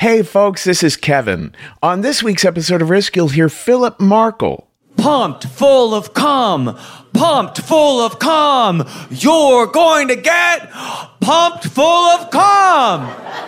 Hey folks, this is Kevin. On this week's episode of Risk, you'll hear Philip Markle. Pumped full of cum. Pumped full of cum. You're going to get pumped full of cum.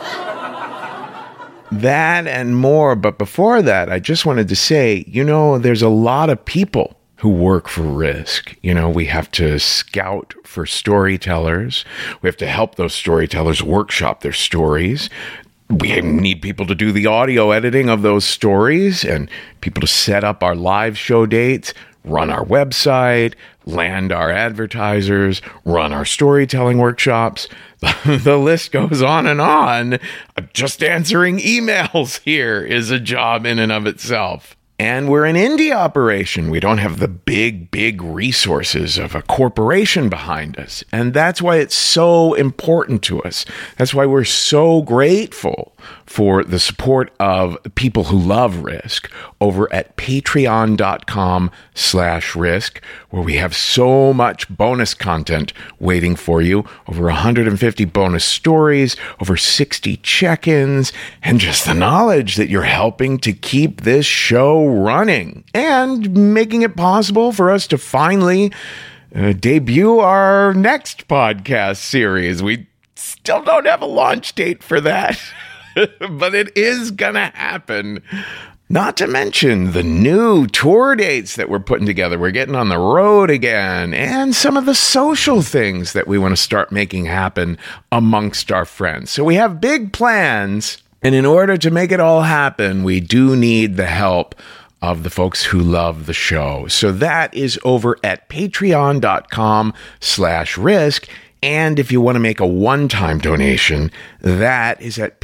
That and more, but before that, I just wanted to say, there's a lot of people who work for Risk. We have to scout for storytellers. We have to help those storytellers workshop their stories. We need people to do the audio editing of those stories and people to set up our live show dates, run our website, land our advertisers, run our storytelling workshops. The list goes on and on. Just answering emails here is a job in and of itself. And we're an indie operation. We don't have the big resources of a corporation behind us. And that's why it's so important to us. That's why we're so grateful for the support of people who love Risk over at patreon.com/risk, where we have so much bonus content waiting for you. Over 150 bonus stories, over 60 check-ins, and just the knowledge that you're helping to keep this show running and making it possible for us to finally debut our next podcast series. We still don't have a launch date for that. But it is gonna happen. Not to mention the new tour dates that we're putting together. We're getting on the road again, and some of the social things that we want to start making happen amongst our friends. So we have big plans, and in order to make it all happen, we do need the help of the folks who love the show. So that is over at patreon.com/risk. And if you want to make a one-time donation, that is at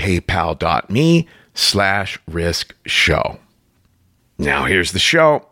paypal.me/riskshow. Now here's the show.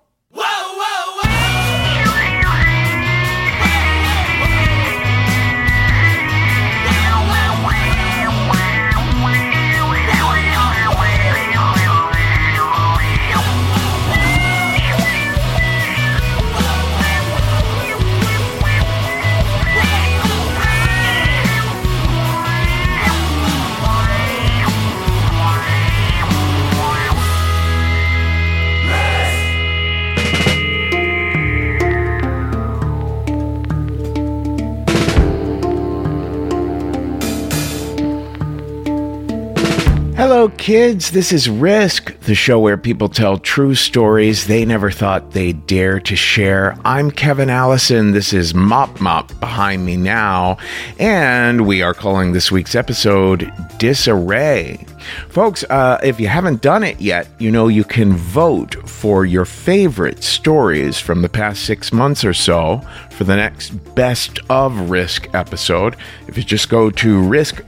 Hello, kids. This is Risk, the show where people tell true stories they never thought they'd dare to share. I'm Kevin Allison. This is Mop behind me now, and we are calling this week's episode Disarray. Folks, if you haven't done it yet, you can vote for your favorite stories from the past 6 months or so for the next Best of Risk episode. If you just go to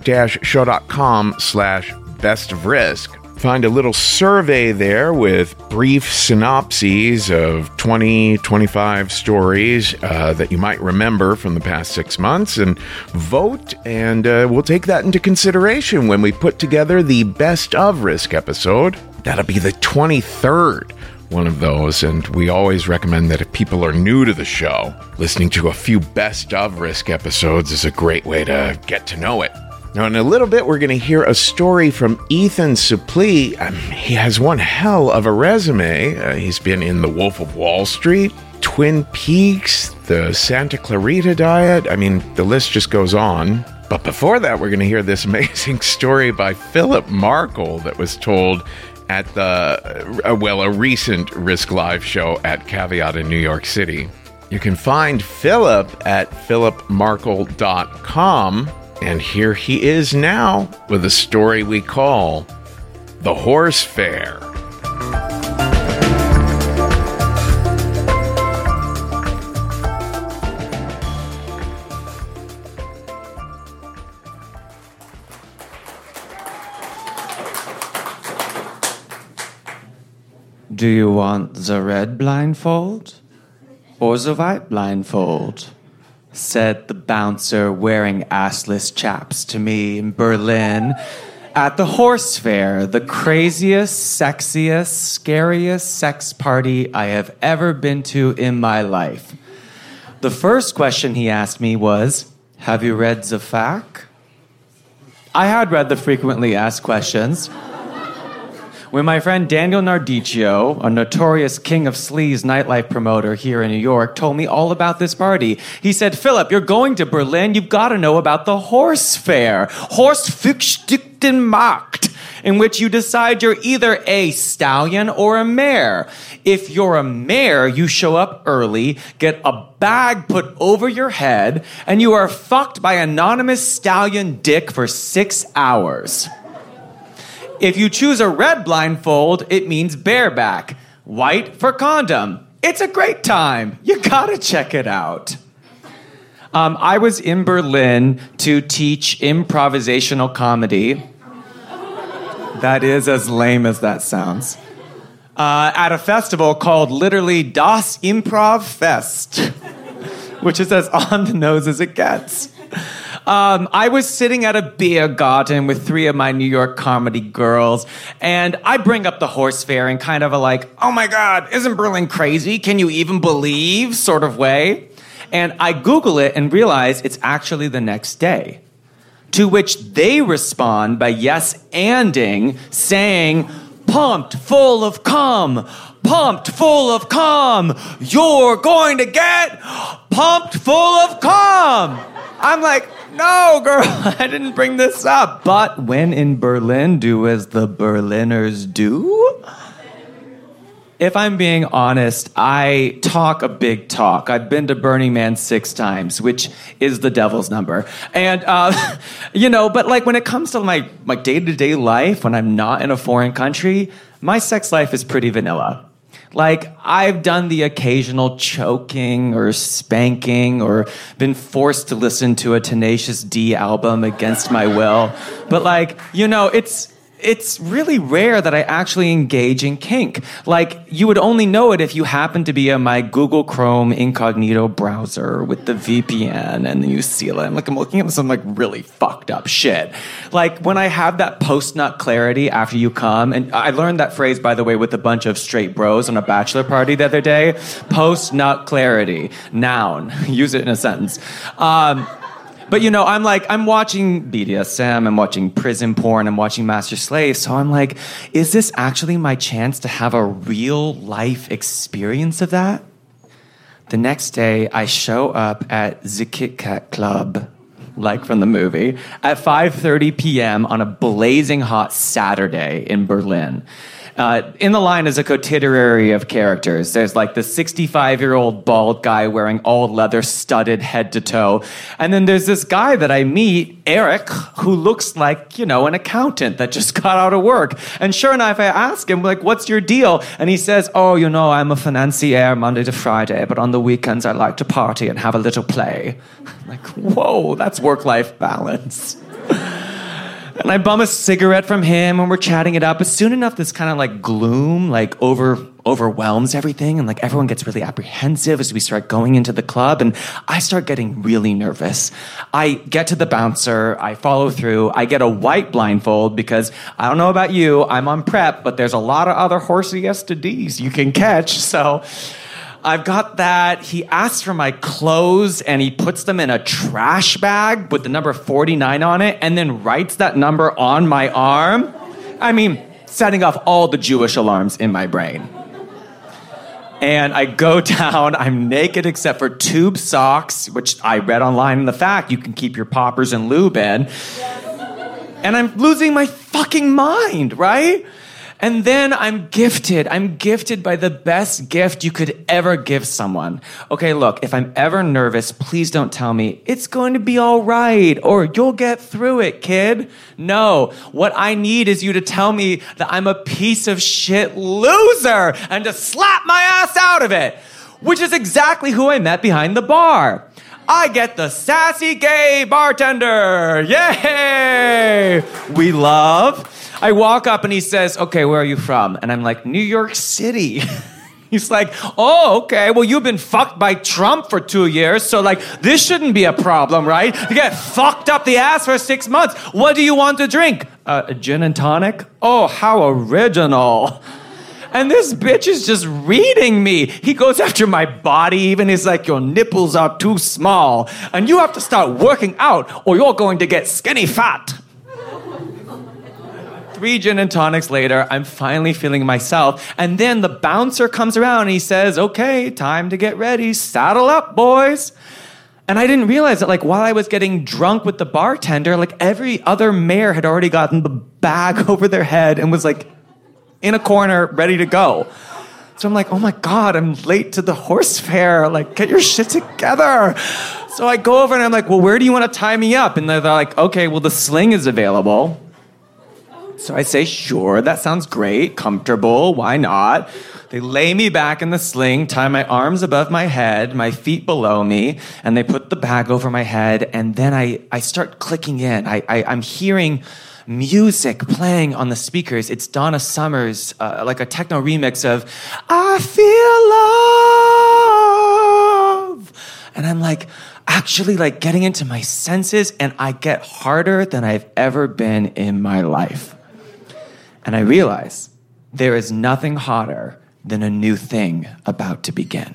risk-show.com/Best of Risk. Find a little survey there with brief synopses of 20-25 stories that you might remember from the past 6 months, and vote, and we'll take that into consideration when we put together the Best of Risk episode. That'll be the 23rd one of those, and we always recommend that if people are new to the show, listening to a few Best of Risk episodes is a great way to get to know it. Now, in a little bit, we're going to hear a story from Ethan Suplee. He has one hell of a resume. He's been in The Wolf of Wall Street, Twin Peaks, the Santa Clarita Diet. The list just goes on. But before that, we're going to hear this amazing story by Philip Markle that was told at a recent Risk Live show at Caveat in New York City. You can find Philip at philipmarkle.com. And here he is now with a story we call The Horse Fair. Do you want the red blindfold or the white blindfold? Said the bouncer wearing assless chaps to me in Berlin at the horse fair, the craziest, sexiest, scariest sex party I have ever been to in my life. The first question he asked me was, "Have you read the FAQ?" I had read the frequently asked questions. when my friend Daniel Nardicchio, a notorious king of sleaze nightlife promoter here in New York, told me all about this party. He said, Philip, you're going to Berlin. You've got to know about the horse fair. Horstfüchstenmarkt, in which you decide you're either a stallion or a mare. If you're a mare, you show up early, get a bag put over your head, and you are fucked by anonymous stallion dick for 6 hours. If you choose a red blindfold, it means bareback. White for condom. It's a great time. You gotta check it out. I was in Berlin to teach improvisational comedy. That is as lame as that sounds. At a festival called literally Das Improv Fest, which is as on the nose as it gets. I was sitting at a beer garden with 3 of my New York comedy girls, and I bring up the horse fair in kind of a like, oh my God, isn't Berlin crazy? Can you even believe sort of way? And I Google it and realize it's actually the next day. To which they respond by yes-anding, saying, pumped full of cum, pumped full of cum, you're going to get pumped full of cum. I'm like, no, girl, I didn't bring this up. But when in Berlin, do as the Berliners do. If I'm being honest, I talk a big talk. I've been to Burning Man 6 times, which is the devil's number. And, but like when it comes to my day-to-day life, when I'm not in a foreign country, my sex life is pretty vanilla. Like, I've done the occasional choking or spanking or been forced to listen to a Tenacious D album against my will. But like, it's really rare that I actually engage in kink. Like, you would only know it if you happen to be in my Google Chrome incognito browser with the VPN, and then you see it. I'm looking at some really fucked up shit. Like, when I have that post-nut clarity after you come, and I learned that phrase, by the way, with a bunch of straight bros on a bachelor party the other day. Post-nut clarity. Noun. Use it in a sentence. But, I'm watching BDSM, I'm watching prison porn, I'm watching Master Slave, so I'm like, is this actually my chance to have a real life experience of that? The next day, I show up at the Kit Kat Club, like from the movie, at 5:30 p.m. on a blazing hot Saturday in Berlin. In the line is a coterrary of characters. There's like the 65-year-old bald guy wearing all leather studded head to toe. And then there's this guy that I meet, Eric, who looks like, an accountant that just got out of work. And sure enough, I ask him, what's your deal? And he says, I'm a financier Monday to Friday, but on the weekends I like to party and have a little play. I'm like, whoa, that's work-life balance. And I bum a cigarette from him, and we're chatting it up. But soon enough, this kind of gloom overwhelms everything, and everyone gets really apprehensive as we start going into the club. And I start getting really nervous. I get to the bouncer, I follow through, I get a white blindfold because I don't know about you, I'm on prep, but there's a lot of other horsey STDs you can catch. So I've got that. He asks for my clothes, and he puts them in a trash bag with the number 49 on it, and then writes that number on my arm. Setting off all the Jewish alarms in my brain. And I go down, I'm naked except for tube socks, which I read online in the fact you can keep your poppers and lube in. And I'm losing my fucking mind, right? And then I'm gifted by the best gift you could ever give someone. Okay, look, if I'm ever nervous, please don't tell me, it's going to be all right, or you'll get through it, kid. No, what I need is you to tell me that I'm a piece of shit loser and to slap my ass out of it, which is exactly who I met behind the bar. I get the sassy gay bartender. Yay! We love. I walk up and he says, okay, where are you from? And I'm like, New York City. He's like, oh, okay, well, you've been fucked by Trump for 2 years, so this shouldn't be a problem, right? You get fucked up the ass for 6 months. What do you want to drink? A gin and tonic? Oh, how original. And this bitch is just reading me. He goes after my body even. He's like, your nipples are too small, and you have to start working out, or you're going to get skinny fat. 3 gin and tonics later, I'm finally feeling myself. And then the bouncer comes around and he says, okay, time to get ready. Saddle up, boys. And I didn't realize that, like, while I was getting drunk with the bartender, like, every other mayor had already gotten the bag over their head and was, like, in a corner, ready to go. So I'm like, oh my God, I'm late to the horse fair. Like, get your shit together. So I go over and I'm like, well, where do you want to tie me up? And they're like, okay, well, the sling is available. So I say, sure, that sounds great, comfortable, why not? They lay me back in the sling, tie my arms above my head, my feet below me, and they put the bag over my head, and then I start clicking in. I'm hearing music playing on the speakers. It's Donna Summer's, like a techno remix of I Feel Love. And I'm like, actually like getting into my senses, and I get harder than I've ever been in my life. And I realize there is nothing hotter than a new thing about to begin.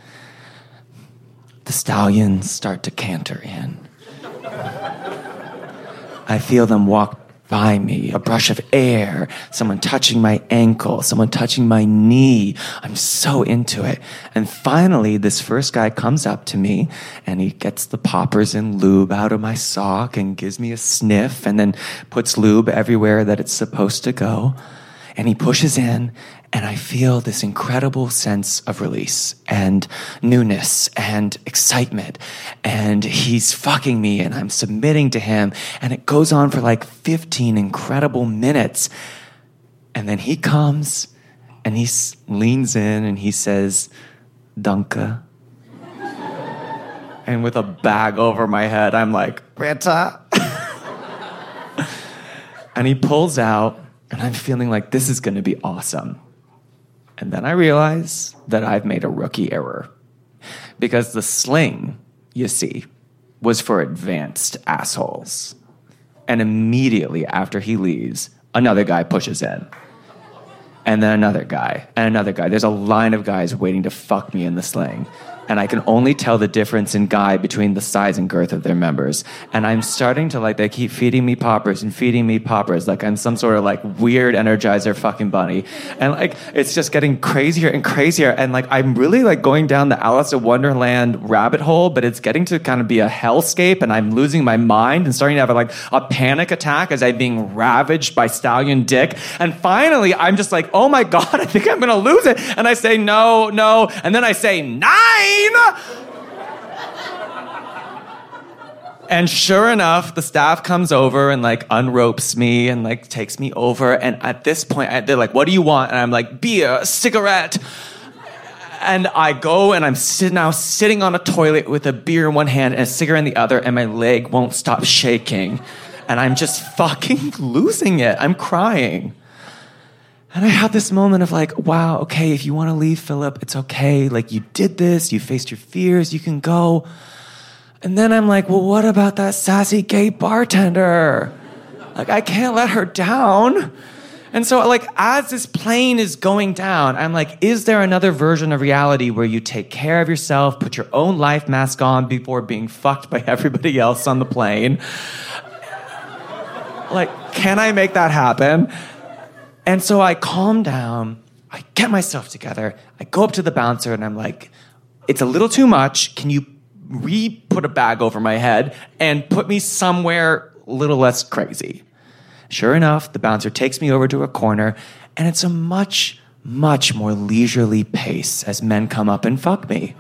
The stallions start to canter in. I feel them walk by me, a brush of air, someone touching my ankle, someone touching my knee. I'm so into it. And finally, this first guy comes up to me and he gets the poppers and lube out of my sock and gives me a sniff and then puts lube everywhere that it's supposed to go. And he pushes in, and I feel this incredible sense of release and newness and excitement. And he's fucking me, and I'm submitting to him. And it goes on for like 15 incredible minutes. And then he comes, and he leans in, and he says, Danke. And with a bag over my head, I'm like, Britta. And he pulls out, and I'm feeling like this is going to be awesome. And then I realize that I've made a rookie error. Because the sling, you see, was for advanced assholes. And immediately after he leaves, another guy pushes in. And then another guy, and another guy. There's a line of guys waiting to fuck me in the sling. And I can only tell the difference in guy between the size and girth of their members. And I'm starting to, like, they keep feeding me poppers and feeding me poppers, like I'm some sort of, like, weird Energizer fucking bunny. And, like, it's just getting crazier and crazier. And, like, I'm really, like, going down the Alice in Wonderland rabbit hole, but it's getting to kind of be a hellscape, and I'm losing my mind and starting to have, like, a panic attack as I'm being ravaged by stallion dick. And finally, I'm just like, oh my God, I think I'm gonna lose it. And I say, no. And then I say, 9! And sure enough, the staff comes over and like unropes me and like takes me over. And at this point, they're like, what do you want? And I'm like, beer, cigarette. And I go and I'm now sitting on a toilet with a beer in one hand and a cigarette in the other, and my leg won't stop shaking. And I'm just fucking losing it. I'm crying. And I had this moment of like, wow, okay, if you want to leave, Philip, it's okay. Like, you did this, you faced your fears, you can go. And then I'm like, well, what about that sassy gay bartender? Like, I can't let her down. And so, like, as this plane is going down, I'm like, is there another version of reality where you take care of yourself, put your own life mask on before being fucked by everybody else on the plane? Like, can I make that happen? And so I calm down, I get myself together, I go up to the bouncer and I'm like, it's a little too much, can you put a bag over my head and put me somewhere a little less crazy? Sure enough, the bouncer takes me over to a corner, and it's a much, much more leisurely pace as men come up and fuck me.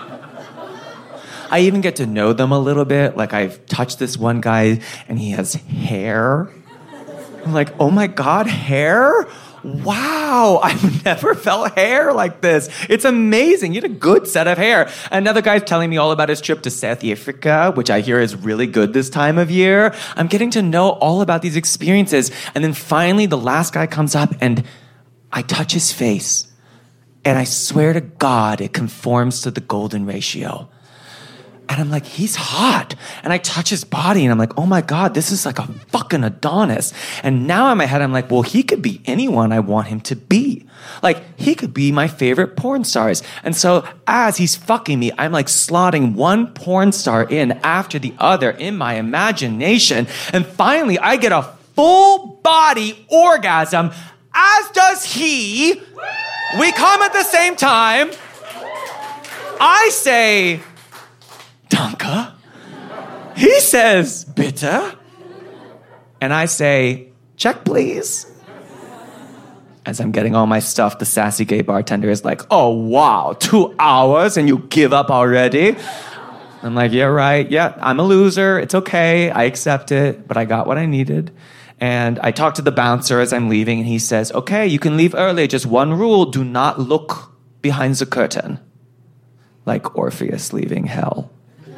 I even get to know them a little bit, like I've touched this one guy and he has hair. I'm like, oh my God, hair? Wow, I've never felt hair like this. It's amazing. You had a good set of hair. Another guy's telling me all about his trip to South Africa, which I hear is really good this time of year. I'm getting to know all about these experiences. And then finally, the last guy comes up and I touch his face. And I swear to God, it conforms to the golden ratio. And I'm like, he's hot. And I touch his body and I'm like, oh my God, this is like a fucking Adonis. And now in my head, I'm like, well, he could be anyone I want him to be. Like, he could be my favorite porn stars. And so as he's fucking me, I'm like slotting one porn star in after the other in my imagination. And finally, I get a full body orgasm, as does he. We come at the same time. I say, Danke. He says, Bitte. And I say, check, please. As I'm getting all my stuff, the sassy gay bartender is like, oh, wow, 2 hours and you give up already? I'm like, yeah, right. Yeah, I'm a loser. It's okay. I accept it, but I got what I needed. And I talk to the bouncer as I'm leaving, and he says, okay, you can leave early. Just one rule, do not look behind the curtain. Like Orpheus leaving hell.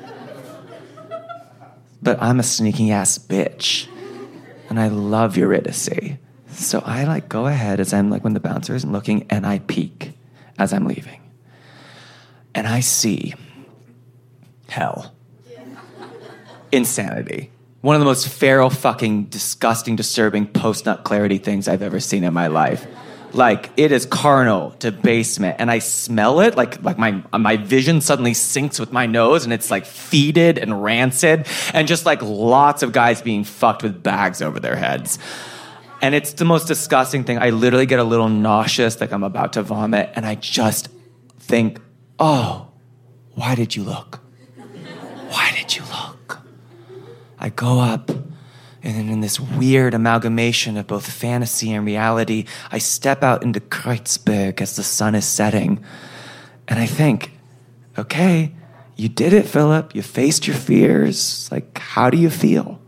But I'm a sneaky ass bitch. And I love Eurydice. So I go ahead as I'm when the bouncer isn't looking, and I peek as I'm leaving. And I see hell. Insanity. One of the most feral, fucking, disgusting, disturbing post-nut clarity things I've ever seen in my life. It is carnal to basement, and I smell it. My vision suddenly syncs with my nose, and it's fetid and rancid, and just lots of guys being fucked with bags over their heads. And it's the most disgusting thing. I literally get a little nauseous, I'm about to vomit, and I just think, oh, why did you look? Why did you look? I go up, and in this weird amalgamation of both fantasy and reality, I step out into Kreuzberg as the sun is setting. And I think, okay, you did it, Philip. You faced your fears. How do you feel?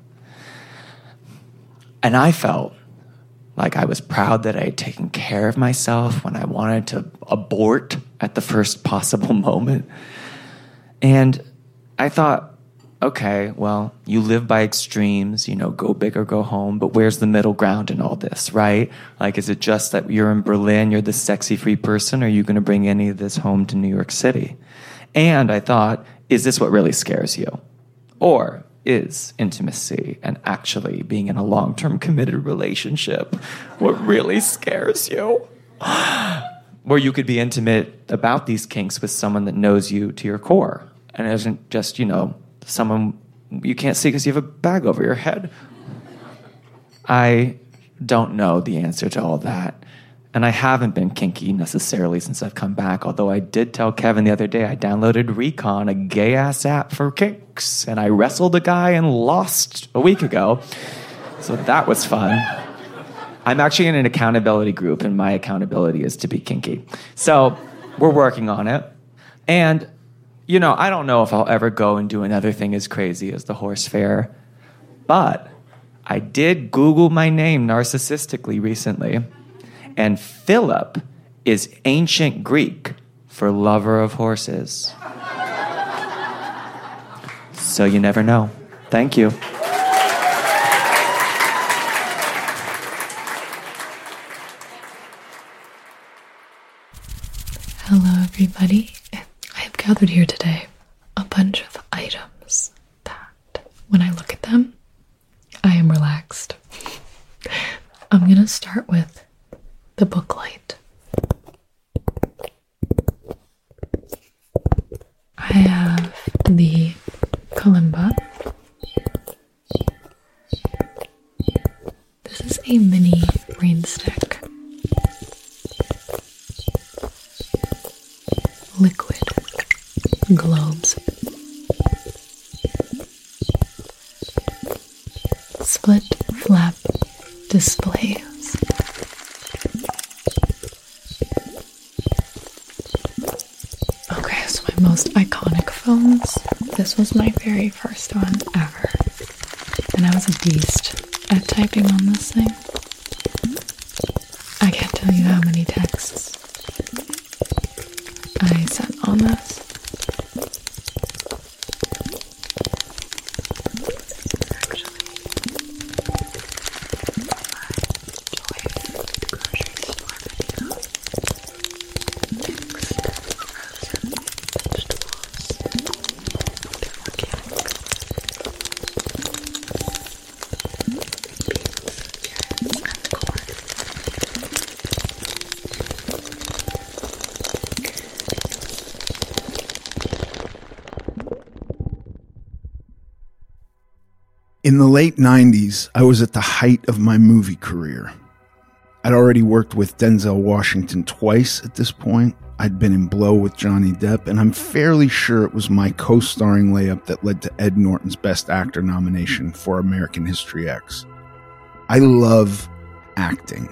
And I felt like I was proud that I had taken care of myself when I wanted to abort at the first possible moment. And I thought, okay, well, you live by extremes, go big or go home, but where's the middle ground in all this, right? Is it just that you're in Berlin, you're the sexy free person, or are you going to bring any of this home to New York City? And I thought, is this what really scares you? Or is intimacy and actually being in a long-term committed relationship what really scares you? Where you could be intimate about these kinks with someone that knows you to your core and isn't just, someone you can't see because you have a bag over your head. I don't know the answer to all that. And I haven't been kinky necessarily since I've come back, although I did tell Kevin the other day I downloaded Recon, a gay-ass app for kinks, and I wrestled a guy and lost a week ago. So that was fun. I'm actually in an accountability group, and my accountability is to be kinky. So we're working on it. And, I don't know if I'll ever go and do another thing as crazy as the horse fair, but I did Google my name narcissistically recently. And Philip is ancient Greek for lover of horses. So you never know. Thank you. Hello, everybody. I have gathered here today a bunch of items that, when I look at them, I am relaxed. I'm going to start with the book light. I have the kalimba. This is a mini rain stick. Liquid globes. Split flap displays. Most iconic phones. This was my very first one ever, and I was a beast at typing on this thing. I can't tell you how many texts I sent on this. In the late 90s, I was at the height of my movie career. I'd already worked with Denzel Washington twice at this point. I'd been in Blow with Johnny Depp, and I'm fairly sure it was my co-starring layup that led to Ed Norton's Best Actor nomination for American History X. I love acting.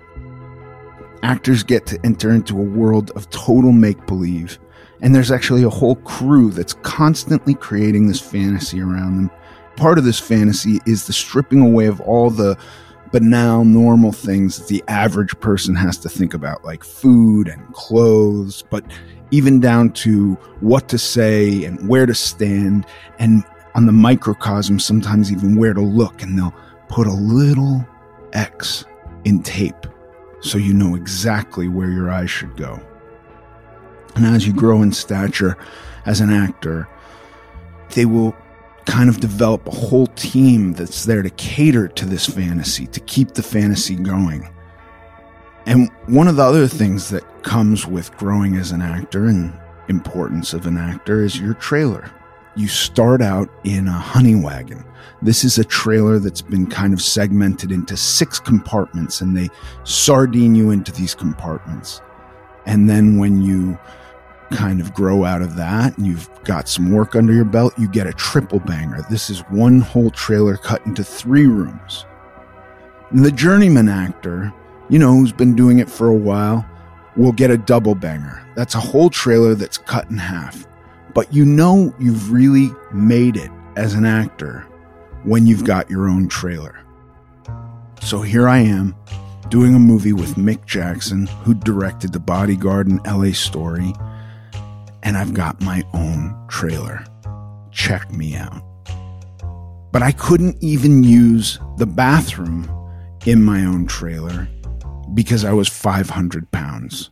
Actors get to enter into a world of total make-believe, and there's actually a whole crew that's constantly creating this fantasy around them. Part of this fantasy is the stripping away of all the banal, normal things that the average person has to think about, like food and clothes, but even down to what to say and where to stand, and on the microcosm, sometimes even where to look, and they'll put a little X in tape so you know exactly where your eyes should go. And as you grow in stature as an actor, they will kind of develop a whole team that's there to cater to this fantasy, to keep the fantasy going. And one of the other things that comes with growing as an actor and importance of an actor is your trailer. You start out in a honey wagon. This is a trailer that's been kind of segmented into 6 compartments, and they sardine you into these compartments. And then when you kind of grow out of that and you've got some work under your belt, you get a triple banger. This is one whole trailer cut into 3 rooms. And the journeyman actor, who's been doing it for a while, will get a double banger. That's a whole trailer that's cut in half. But you've really made it as an actor when you've got your own trailer. So here I am doing a movie with Mick Jackson, who directed The Bodyguard and LA Story, and I've got my own trailer. Check me out. But I couldn't even use the bathroom in my own trailer because I was 500 pounds.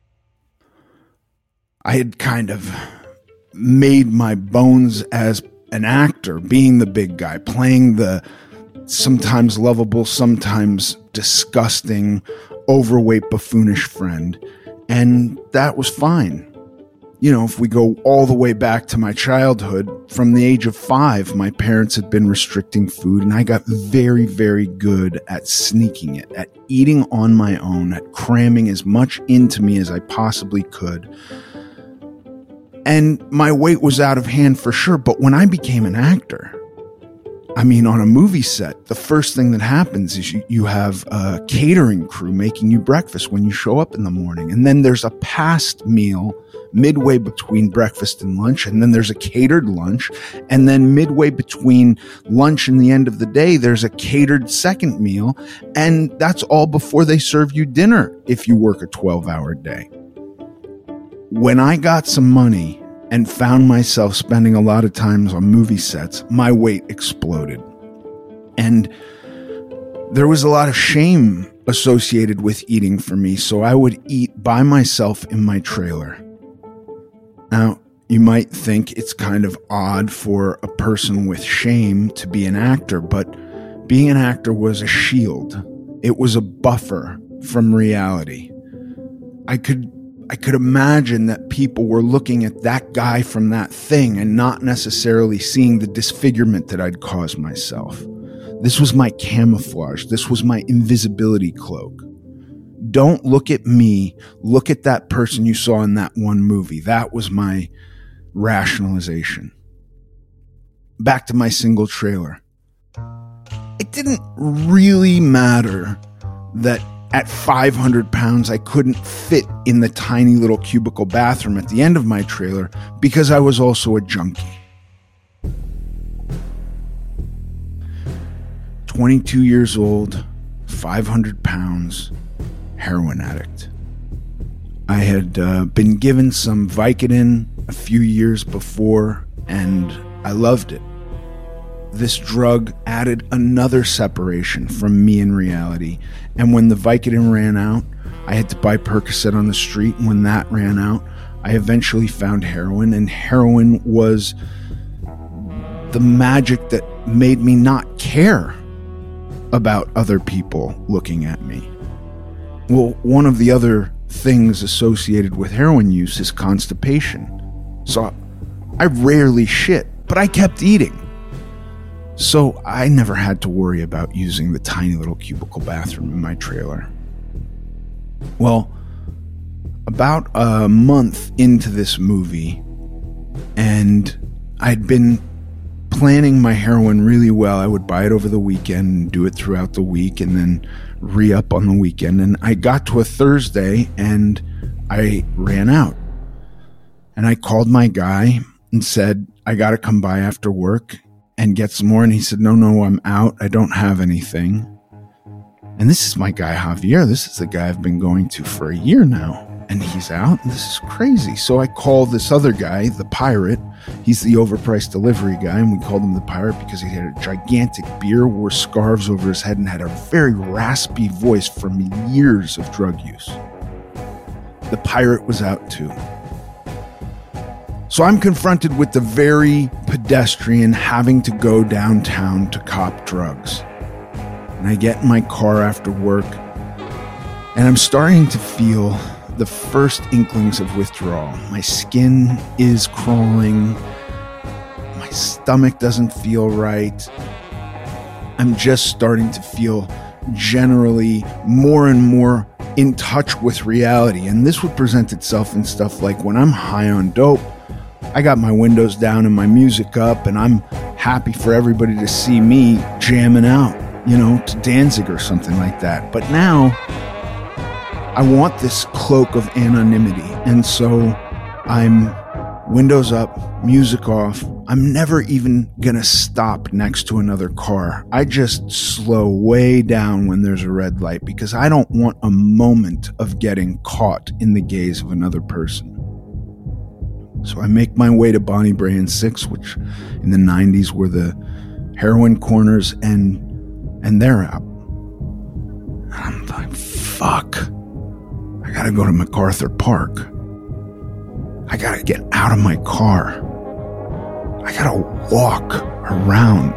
I had kind of made my bones as an actor, being the big guy, playing the sometimes lovable, sometimes disgusting, overweight, buffoonish friend. And that was fine. If we go all the way back to my childhood, from the age of 5, my parents had been restricting food, and I got very, very good at sneaking it, at eating on my own, at cramming as much into me as I possibly could. And my weight was out of hand for sure, but when I became an actor, on a movie set, the first thing that happens is you have a catering crew making you breakfast when you show up in the morning. And then there's a past meal midway between breakfast and lunch. And then there's a catered lunch. And then midway between lunch and the end of the day, there's a catered second meal. And that's all before they serve you dinner if you work a 12-hour day. When I got some money and found myself spending a lot of times on movie sets, my weight exploded. And there was a lot of shame associated with eating for me, so I would eat by myself in my trailer. Now, you might think it's kind of odd for a person with shame to be an actor, but being an actor was a shield. It was a buffer from reality. I could imagine that people were looking at that guy from that thing and not necessarily seeing the disfigurement that I'd caused myself. This was my camouflage. This was my invisibility cloak. Don't look at me. Look at that person you saw in that one movie. That was my rationalization. Back to my single trailer. It didn't really matter that at 500 pounds, I couldn't fit in the tiny little cubicle bathroom at the end of my trailer because I was also a junkie. 22 years old, 500 pounds, heroin addict. I had been given some Vicodin a few years before, and I loved it. This drug added another separation from me and reality. And when the Vicodin ran out, I had to buy Percocet on the street. And when that ran out, I eventually found heroin. And heroin was the magic that made me not care about other people looking at me. Well, one of the other things associated with heroin use is constipation. So I rarely shit, but I kept eating. So I never had to worry about using the tiny little cubicle bathroom in my trailer. Well, about a month into this movie, and I'd been planning my heroin really well. I would buy it over the weekend and do it throughout the week and then re-up on the weekend. And I got to a Thursday and I ran out. And I called my guy and said, I got to come by after work and get some more. And he said, no, I'm out. I don't have anything. And this is my guy, Javier. This is the guy I've been going to for a year now. And he's out. This is crazy. So I called this other guy, the Pirate. He's the overpriced delivery guy, and we called him the Pirate because he had a gigantic beard, wore scarves over his head, and had a very raspy voice from years of drug use. The Pirate was out too. So I'm confronted with the very pedestrian having to go downtown to cop drugs. And I get in my car after work, and I'm starting to feel the first inklings of withdrawal. My skin is crawling. My stomach doesn't feel right. I'm just starting to feel generally more and more in touch with reality. And this would present itself in stuff like when I'm high on dope, I got my windows down and my music up, and I'm happy for everybody to see me jamming out, to Danzig or something like that. But now I want this cloak of anonymity, and so I'm windows up, music off. I'm never even gonna stop next to another car. I just slow way down when there's a red light because I don't want a moment of getting caught in the gaze of another person. So I make my way to Bonnie Brae and 6, which in the 90s were the heroin corners, and they're out. I'm like, fuck. I gotta go to MacArthur Park. I gotta get out of my car. I gotta walk around.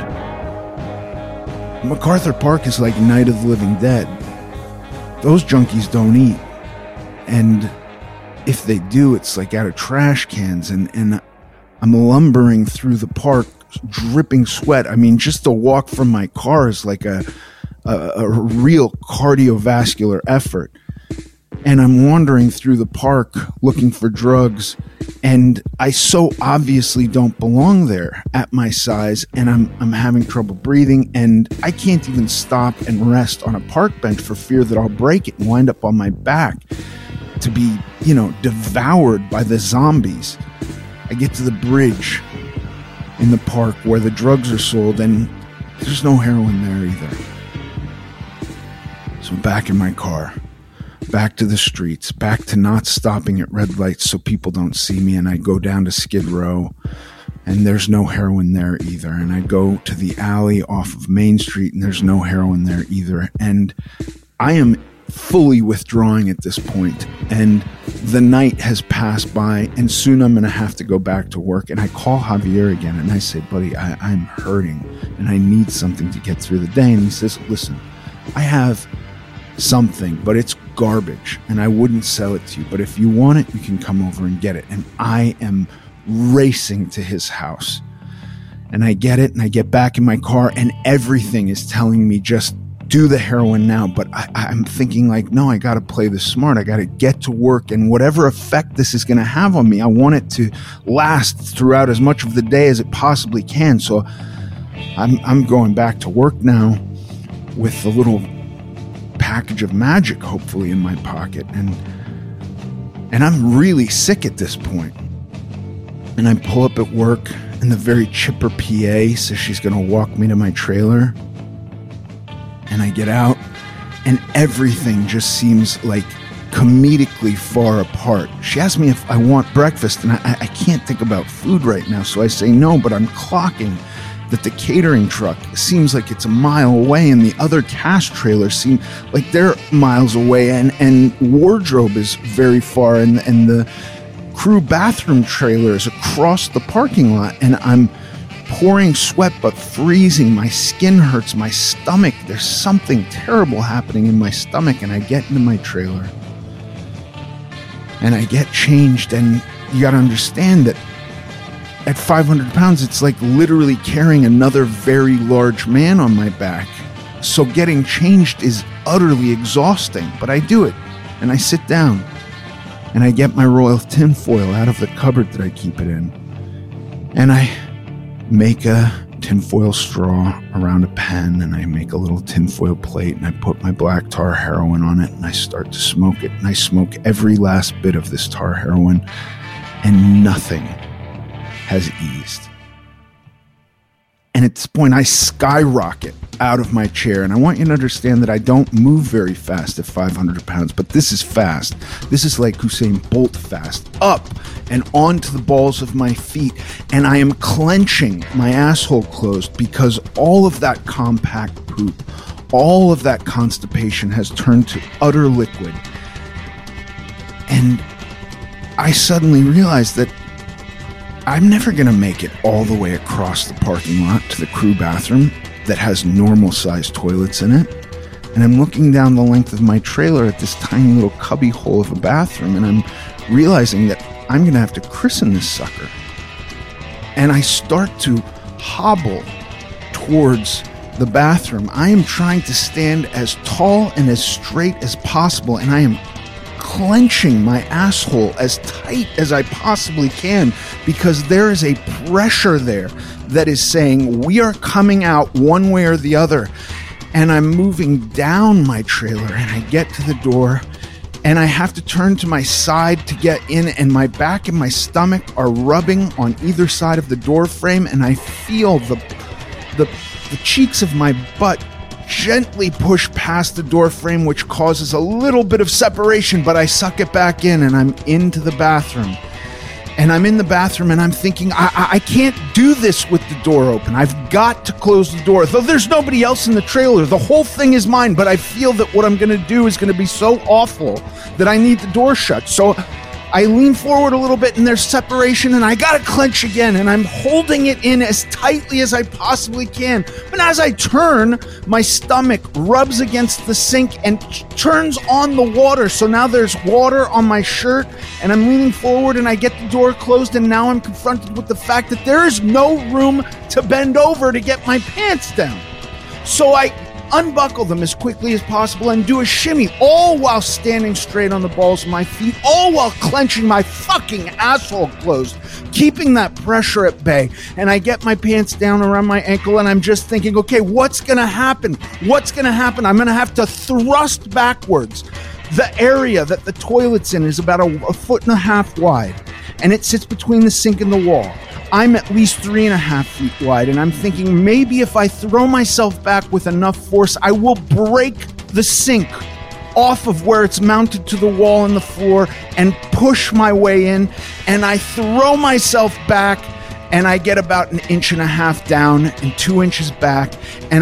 MacArthur Park is like Night of the Living Dead. Those junkies don't eat. And if they do, it's like out of trash cans. And I'm lumbering through the park, dripping sweat. I mean, just the walk from my car is like a real cardiovascular effort. And I'm wandering through the park looking for drugs, and I so obviously don't belong there at my size, and I'm having trouble breathing, and I can't even stop and rest on a park bench for fear that I'll break it and wind up on my back to be, devoured by the zombies. I get to the bridge in the park where the drugs are sold, and there's no heroin there either. So I'm back in my car. Back to the streets, back to not stopping at red lights so people don't see me, and I go down to Skid Row, and there's no heroin there either, and I go to the alley off of Main Street, and there's no heroin there either, and I am fully withdrawing at this point, and the night has passed by, and soon I'm going to have to go back to work, and I call Javier again, and I say, buddy, I'm hurting, and I need something to get through the day, and he says, listen, I have something, but it's garbage, and I wouldn't sell it to you, but if you want it, you can come over and get it. And I am racing to his house, and I get it, and I get back in my car, and everything is telling me just do the heroin now, but I'm thinking like, no, I gotta play this smart. I gotta get to work, and whatever effect this is gonna have on me, I want it to last throughout as much of the day as it possibly can. So I'm going back to work now with a little package of magic hopefully in my pocket, and I'm really sick at this point. And I pull up at work, and the very chipper PA says she's gonna walk me to my trailer, and I get out, and everything just seems like comedically far apart. She asks me if I want breakfast, and I can't think about food right now, so I say no, but I'm clocking that the catering truck seems like it's a mile away, and the other cast trailers seem like they're miles away, and wardrobe is very far, and the crew bathroom trailer is across the parking lot, and I'm pouring sweat but freezing. My skin hurts, my stomach, there's something terrible happening in my stomach, and I get into my trailer and I get changed. And you gotta understand that at 500 pounds, it's like literally carrying another very large man on my back. So getting changed is utterly exhausting, but I do it. And I sit down and I get my Royal tinfoil out of the cupboard that I keep it in. And I make a tinfoil straw around a pen, and I make a little tinfoil plate, and I put my black tar heroin on it, and I start to smoke it. And I smoke every last bit of this tar heroin, and nothing has eased. And at this point, I skyrocket out of my chair. And I want you to understand that I don't move very fast at 500 pounds, but this is fast. This is like Usain Bolt fast. Up and onto the balls of my feet. And I am clenching my asshole closed because all of that compact poop, all of that constipation has turned to utter liquid. And I suddenly realized that I'm never going to make it all the way across the parking lot to the crew bathroom that has normal-sized toilets in it. And I'm looking down the length of my trailer at this tiny little cubby hole of a bathroom, and I'm realizing that I'm going to have to christen this sucker. And I start to hobble towards the bathroom. I am trying to stand as tall and as straight as possible, and I am clenching my asshole as tight as I possibly can because there is a pressure there that is saying we are coming out one way or the other. And I'm moving down my trailer, and I get to the door, and I have to turn to my side to get in, and my back and my stomach are rubbing on either side of the door frame, and I feel the cheeks of my butt gently push past the door frame, which causes a little bit of separation, but I suck it back in, and I'm into the bathroom. And I'm in the bathroom, and I'm thinking, I can't do this with the door open. I've got to close the door. Though there's nobody else in the trailer. The whole thing is mine, but I feel that what I'm going to do is going to be so awful that I need the door shut. So I lean forward a little bit, and there's separation, and I gotta clench again, and I'm holding it in as tightly as I possibly can. But as I turn, my stomach rubs against the sink and turns on the water. So now there's water on my shirt, and I'm leaning forward, and I get the door closed, and now I'm confronted with the fact that there is no room to bend over to get my pants down. So I unbuckle them as quickly as possible and do a shimmy, all while standing straight on the balls of my feet, all while clenching my fucking asshole closed, keeping that pressure at bay. And I get my pants down around my ankle, and I'm just thinking, okay, what's gonna happen? What's gonna happen? I'm gonna have to thrust backwards. The area that the toilet's in is about a 1.5 feet wide, and it sits between the sink and the wall. I'm at least 3.5 feet wide, and I'm thinking maybe if I throw myself back with enough force, I will break the sink off of where it's mounted to the wall and the floor and push my way in. And I throw myself back, and I get about 1.5 inches down and 2 inches back, and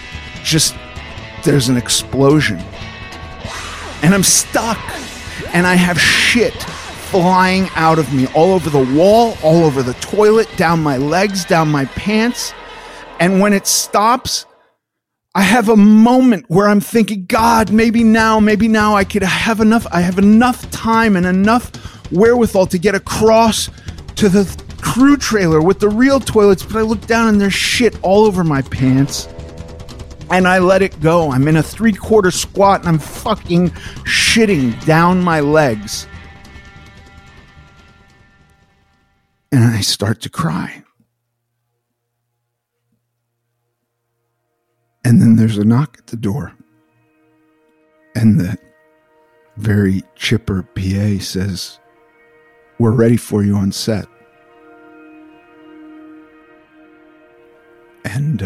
there's an explosion. And I'm stuck, and I have shit flying out of me all over the wall, all over the toilet, down my legs, down my pants. And when it stops, I have a moment where I'm thinking, God, maybe now I have enough time and enough wherewithal to get across to the crew trailer with the real toilets. But I look down, and there's shit all over my pants. And I let it go. I'm in a 3/4 squat, and I'm fucking shitting down my legs. And I start to cry. And then there's a knock at the door. And the very chipper PA says, "We're ready for you on set." And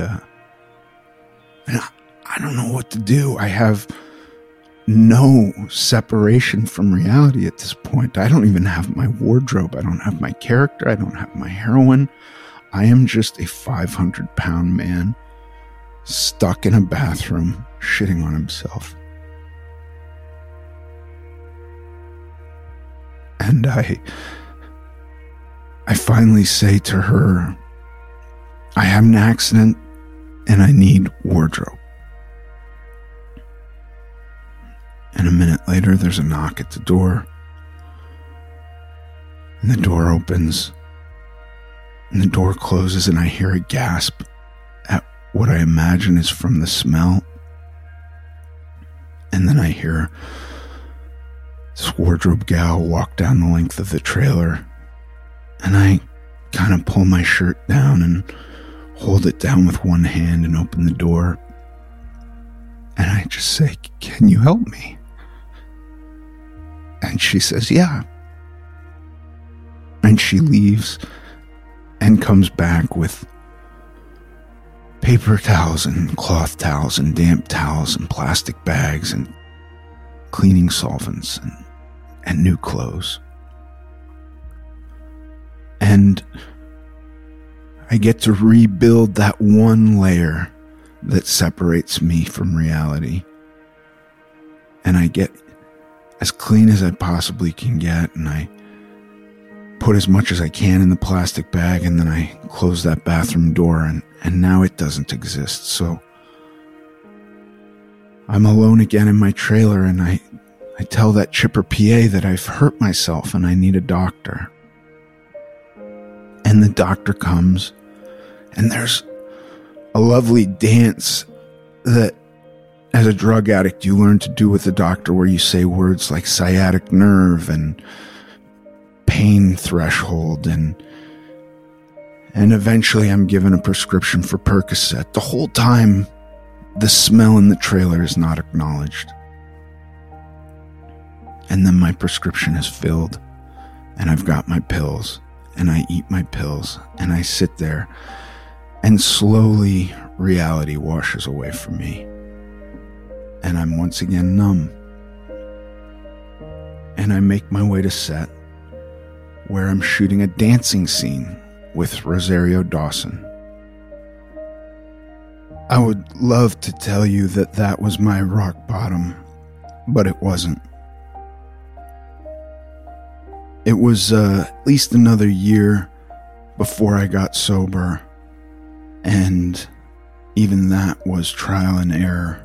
I don't know what to do. I have no separation from reality at this point. I don't even have my wardrobe. I don't have my character. I don't have my heroin. I am just a 500-pound man stuck in a bathroom shitting on himself. And I finally say to her, I had an accident and I need wardrobe. And a minute later, there's a knock at the door. And the door opens. And the door closes and I hear a gasp at what I imagine is from the smell. And then I hear this wardrobe gal walk down the length of the trailer. And I kind of pull my shirt down and hold it down with one hand and open the door. And I just say, "Can you help me?" And she says, "Yeah." And she leaves and comes back with paper towels and cloth towels and damp towels and plastic bags and cleaning solvents and new clothes. And I get to rebuild that one layer that separates me from reality. And I get as clean as I possibly can get, and I put as much as I can in the plastic bag, and then I close that bathroom door, and now it doesn't exist. So I'm alone again in my trailer, and I tell that chipper PA that I've hurt myself and I need a doctor. And the doctor comes, and there's a lovely dance that, as a drug addict, you learn to do with the doctor, where you say words like sciatic nerve and pain threshold, and eventually I'm given a prescription for Percocet. The whole time, the smell in the trailer is not acknowledged. And then my prescription is filled, and I've got my pills, and I eat my pills, and I sit there, and slowly reality washes away from me. And I'm once again numb. And I make my way to set, where I'm shooting a dancing scene with Rosario Dawson. I would love to tell you that that was my rock bottom, but it wasn't. It was at least another year before I got sober, and even that was trial and error.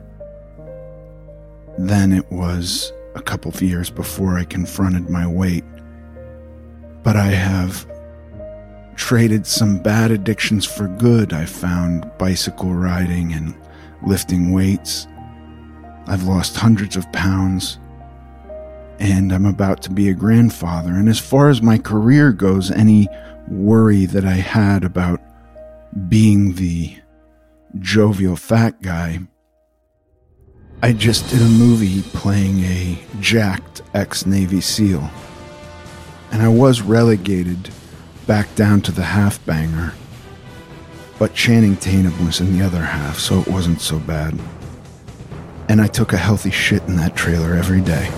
Then it was a couple of years before I confronted my weight. But I have traded some bad addictions for good. I found bicycle riding and lifting weights. I've lost hundreds of pounds, and I'm about to be a grandfather. And as far as my career goes, any worry that I had about being the jovial fat guy, I just did a movie playing a jacked ex-Navy SEAL. And I was relegated back down to the half-banger. But Channing Tatum was in the other half, so it wasn't so bad. And I took a healthy shit in that trailer every day.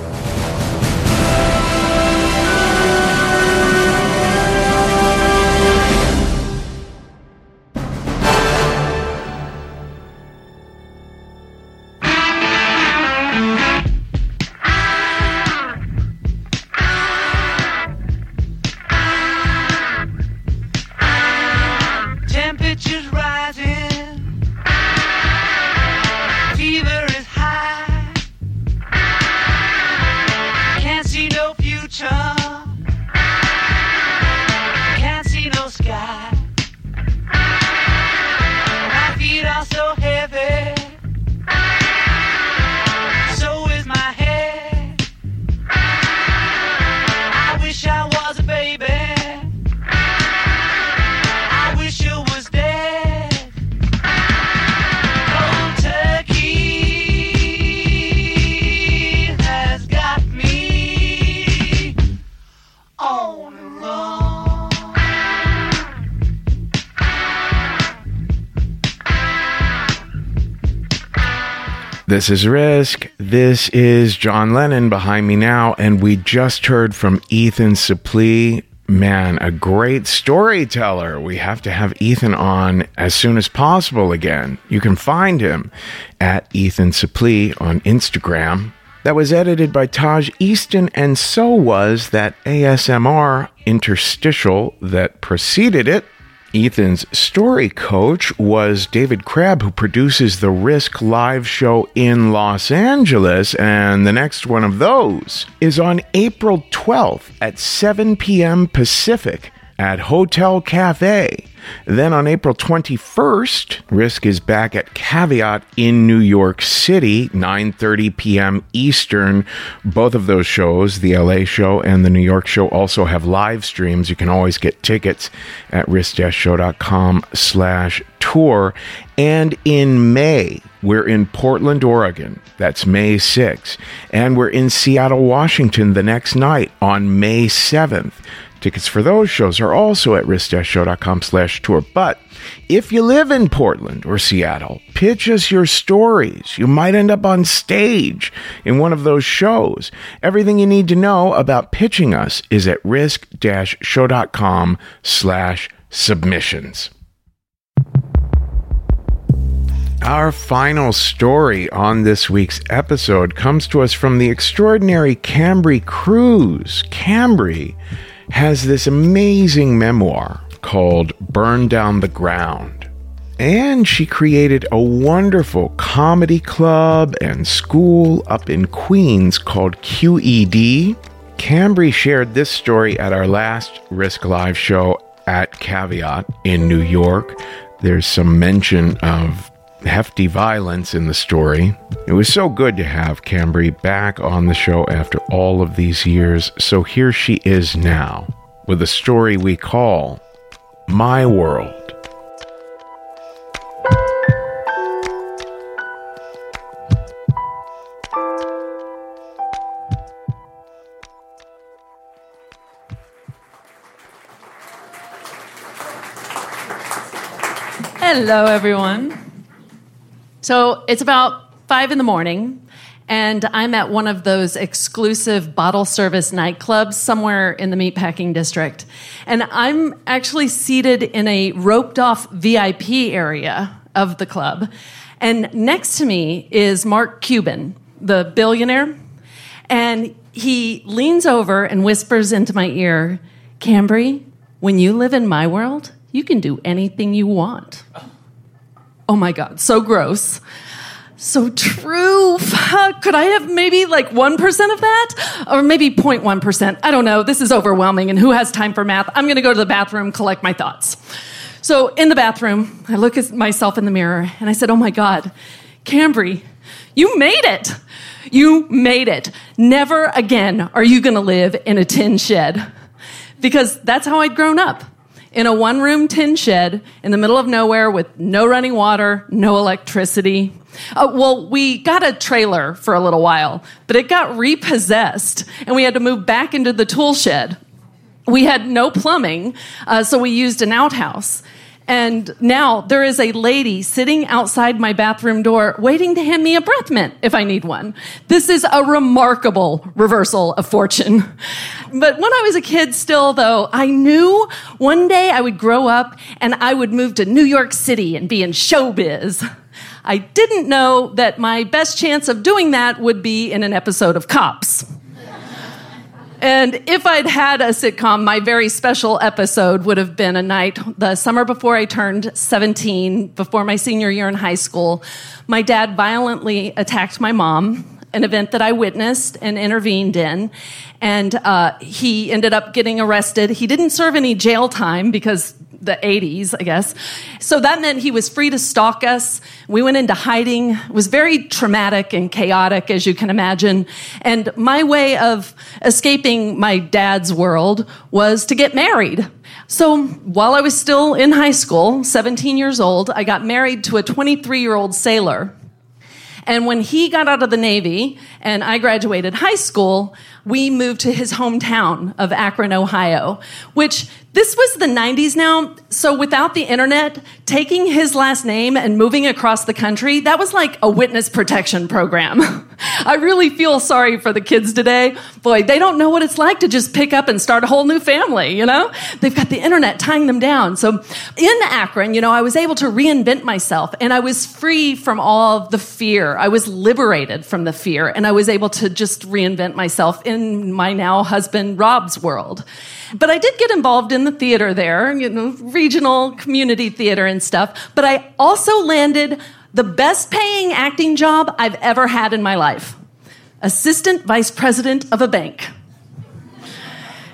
This is Risk. This is John Lennon behind me now, and we just heard from Ethan Suplee. Man, a great storyteller. We have to have Ethan on as soon as possible again. You can find him at Ethan Suplee on Instagram. That was edited by Taj Easton, and so was that ASMR interstitial that preceded it. Ethan's story coach was David Crabb, who produces the Risk live show in Los Angeles, and the next one of those is on April 12th at 7 p.m. Pacific at Hotel Cafe. Then on April 21st, Risk is back at Caveat in New York City, 9:30 p.m. Eastern. Both of those shows, the LA show and the New York show, also have live streams. You can always get tickets at risk-show.com/tour. And in May, we're in Portland, Oregon. That's May 6th. And we're in Seattle, Washington the next night on May 7th. Tickets for those shows are also at risk-show.com/tour. But if you live in Portland or Seattle, pitch us your stories. You might end up on stage in one of those shows. Everything you need to know about pitching us is at risk-show.com/submissions. Our final story on this week's episode comes to us from the extraordinary Cambry Cruz. Cambry has this amazing memoir called Burn Down the Ground. And she created a wonderful comedy club and school up in Queens called QED. Cambry shared this story at our last Risk Live show at Caveat in New York. There's some mention of hefty violence in the story. It was so good to have Cambry back on the show after all of these years, so here she is now with a story we call My World. Hello, everyone. So it's about 5 a.m, and I'm at one of those exclusive bottle service nightclubs somewhere in the meatpacking district. And I'm actually seated in a roped-off VIP area of the club. And next to me is Mark Cuban, the billionaire. And he leans over and whispers into my ear, "Cambry, when you live in my world, you can do anything you want." Oh my God, so gross. So true. Could I have maybe like 1% of that? Or maybe 0.1%? I don't know. This is overwhelming, and who has time for math? I'm going to go to the bathroom, collect my thoughts. So in the bathroom, I look at myself in the mirror, and I said, oh my God, Cambry, you made it. You made it. Never again are you going to live in a tin shed. Because that's how I'd grown up. In a one-room tin shed in the middle of nowhere with no running water, no electricity. Well, we got a trailer for a little while, but it got repossessed, and we had to move back into the tool shed. We had no plumbing, so we used an outhouse. And now there is a lady sitting outside my bathroom door waiting to hand me a breath mint if I need one. This is a remarkable reversal of fortune. But when I was a kid still, though, I knew one day I would grow up and I would move to New York City and be in showbiz. I didn't know that my best chance of doing that would be in an episode of Cops. And if I'd had a sitcom, my very special episode would have been a night, the summer before I turned 17, before my senior year in high school. My dad violently attacked my mom, an event that I witnessed and intervened in. And he ended up getting arrested. He didn't serve any jail time because the 80s, I guess. So that meant he was free to stalk us. We went into hiding. It was very traumatic and chaotic, as you can imagine. And my way of escaping my dad's world was to get married. So while I was still in high school, 17 years old, I got married to a 23-year-old sailor. And when he got out of the Navy and I graduated high school, we moved to his hometown of Akron, Ohio, which this was the 90s now. So without the internet, taking his last name and moving across the country, that was like a witness protection program. I really feel sorry for the kids today. Boy, they don't know what it's like to just pick up and start a whole new family, you know? They've got the internet tying them down. So in Akron, you know, I was able to reinvent myself, and I was free from all of the fear. I was liberated from the fear, and I was able to just reinvent myself in my now husband Rob's world. But I did get involved in the theater there, you know, regional community theater and stuff. But I also landed the best paying acting job I've ever had in my life. Assistant vice president of a bank.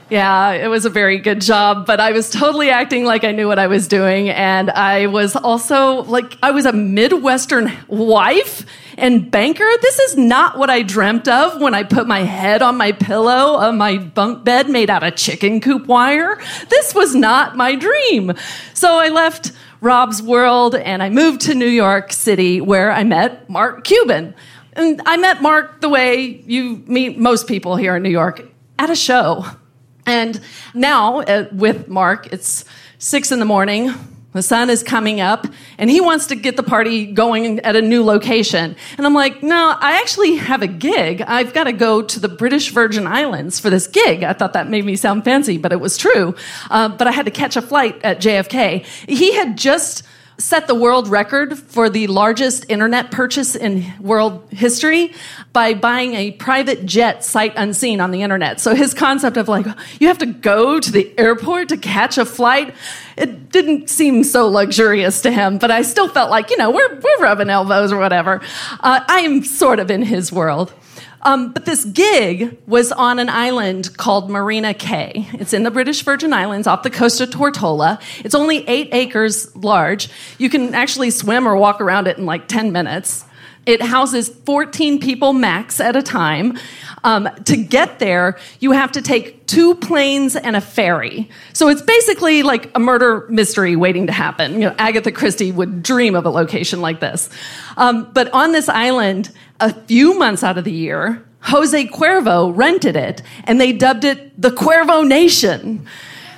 Yeah, it was a very good job, but I was totally acting like I knew what I was doing. And I was also like, I was a Midwestern wife and banker. This is not what I dreamt of when I put my head on my pillow on my bunk bed made out of chicken coop wire. This was not my dream. So I left Rob's world and I moved to New York City, where I met Mark Cuban. And I met Mark the way you meet most people here in New York, at a show. And now with Mark, it's 6 a.m. The sun is coming up, and he wants to get the party going at a new location. And I'm like, no, I actually have a gig. I've got to go to the British Virgin Islands for this gig. I thought that made me sound fancy, but it was true. But I had to catch a flight at JFK. He had just set the world record for the largest internet purchase in world history by buying a private jet sight unseen on the internet. So his concept of like, you have to go to the airport to catch a flight, it didn't seem so luxurious to him, but I still felt like, we're rubbing elbows or whatever. I am sort of in his world. But this gig was on an island called Marina Cay. It's in the British Virgin Islands off the coast of Tortola. It's only 8 acres large. You can actually swim or walk around it in like 10 minutes. It houses 14 people max at a time. To get there, you have to take 2 planes and a ferry. So it's basically like a murder mystery waiting to happen. Agatha Christie would dream of a location like this. But on this island, a few months out of the year, Jose Cuervo rented it, and they dubbed it the Cuervo Nation.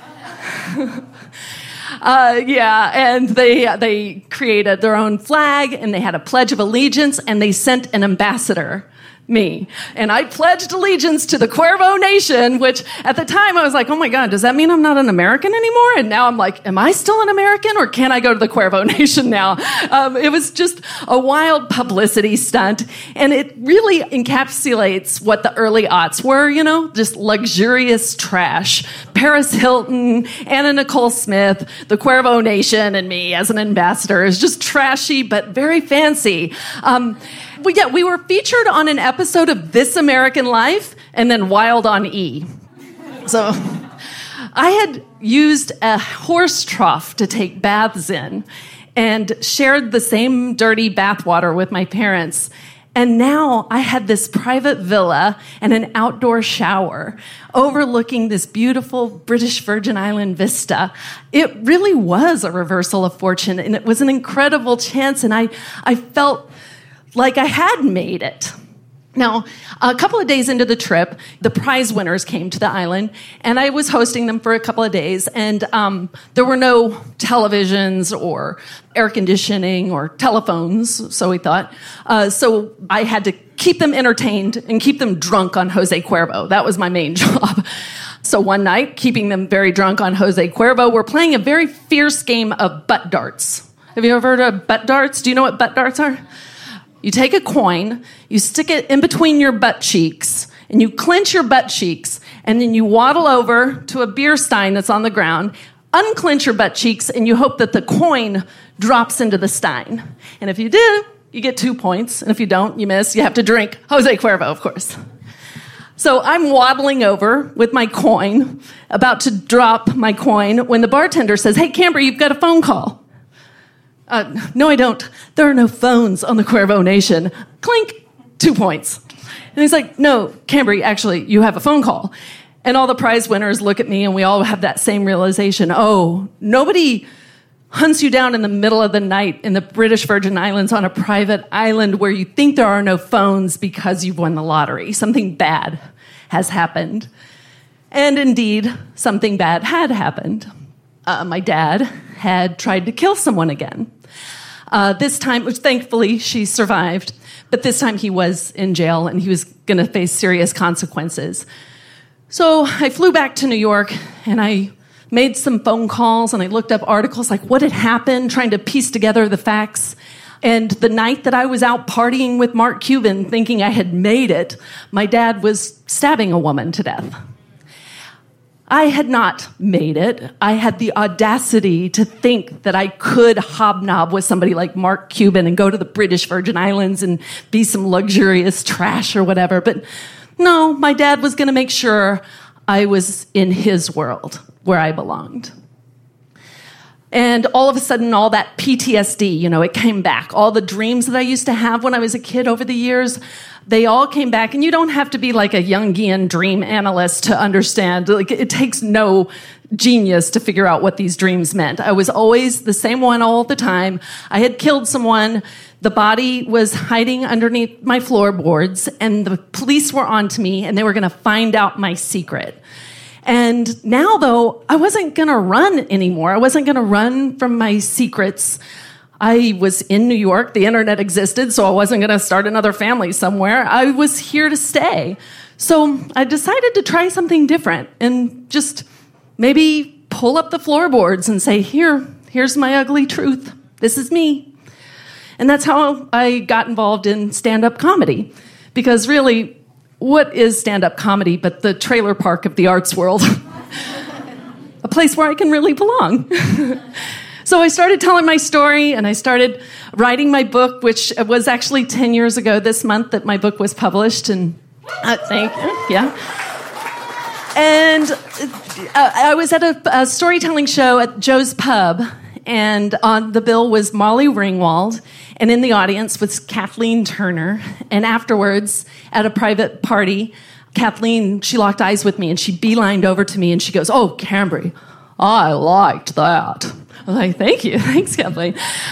And they created their own flag, and they had a Pledge of Allegiance, and they sent an ambassador, me. And I pledged allegiance to the Cuervo Nation, which at the time I was like, oh my God, does that mean I'm not an American anymore? And now I'm like, am I still an American, or can I go to the Cuervo Nation now? It was just a wild publicity stunt. And it really encapsulates what the early aughts were, just luxurious trash. Paris Hilton, Anna Nicole Smith, the Cuervo Nation, and me as an ambassador is just trashy, but very fancy. We were featured on an episode of This American Life and then Wild on E. So I had used a horse trough to take baths in and shared the same dirty bathwater with my parents. And now I had this private villa and an outdoor shower overlooking this beautiful British Virgin Island vista. It really was a reversal of fortune, and it was an incredible chance, and I felt like I had made it. Now, a couple of days into the trip, the prize winners came to the island, and I was hosting them for a couple of days, and there were no televisions or air conditioning or telephones, so we thought. So I had to keep them entertained and keep them drunk on Jose Cuervo. That was my main job. So one night, keeping them very drunk on Jose Cuervo, we're playing a very fierce game of butt darts. Have you ever heard of butt darts? Do you know what butt darts are? You take a coin, you stick it in between your butt cheeks, and you clench your butt cheeks, and then you waddle over to a beer stein that's on the ground, unclench your butt cheeks, and you hope that the coin drops into the stein. And if you do, you get 2 points, and if you don't, you miss. You have to drink Jose Cuervo, of course. So I'm waddling over with my coin, about to drop my coin, when the bartender says, "Hey, Camber, you've got a phone call." No, I don't. There are no phones on the Cuervo Nation. Clink, 2 points. And he's like, "No, Cambry, actually, you have a phone call." And all the prize winners look at me, and we all have that same realization. Oh, nobody hunts you down in the middle of the night in the British Virgin Islands on a private island where you think there are no phones because you've won the lottery. Something bad has happened. And indeed, something bad had happened. My dad had tried to kill someone again. This time, which thankfully she survived, but this time he was in jail and he was going to face serious consequences. So I flew back to New York and I made some phone calls and I looked up articles like what had happened, trying to piece together the facts. And the night that I was out partying with Mark Cuban thinking I had made it, my dad was stabbing a woman to death. I had not made it. I had the audacity to think that I could hobnob with somebody like Mark Cuban and go to the British Virgin Islands and be some luxurious trash or whatever. But no, my dad was going to make sure I was in his world where I belonged. And all of a sudden, all that PTSD, it came back. All the dreams that I used to have when I was a kid over the years, they all came back. And you don't have to be like a Jungian dream analyst to understand. Like, it takes no genius to figure out what these dreams meant. I was always the same one all the time. I had killed someone. The body was hiding underneath my floorboards, and the police were onto me, and they were going to find out my secret. And now, though, I wasn't going to run anymore. I wasn't going to run from my secrets. I was in New York. The internet existed, so I wasn't going to start another family somewhere. I was here to stay. So I decided to try something different and just maybe pull up the floorboards and say, here's my ugly truth. This is me. And that's how I got involved in stand-up comedy. Because really, what is stand-up comedy but the trailer park of the arts world? A place where I can really belong. So I started telling my story, and I started writing my book, which was actually 10 years ago this month that my book was published. And thank you. Yeah. And I was at a storytelling show at Joe's Pub, and on the bill was Molly Ringwald, and in the audience was Kathleen Turner. And afterwards, at a private party, Kathleen, she locked eyes with me, and she beelined over to me, and she goes, "Oh, Cambry, I liked that." I was like, "Thank you." Thanks, Kathleen.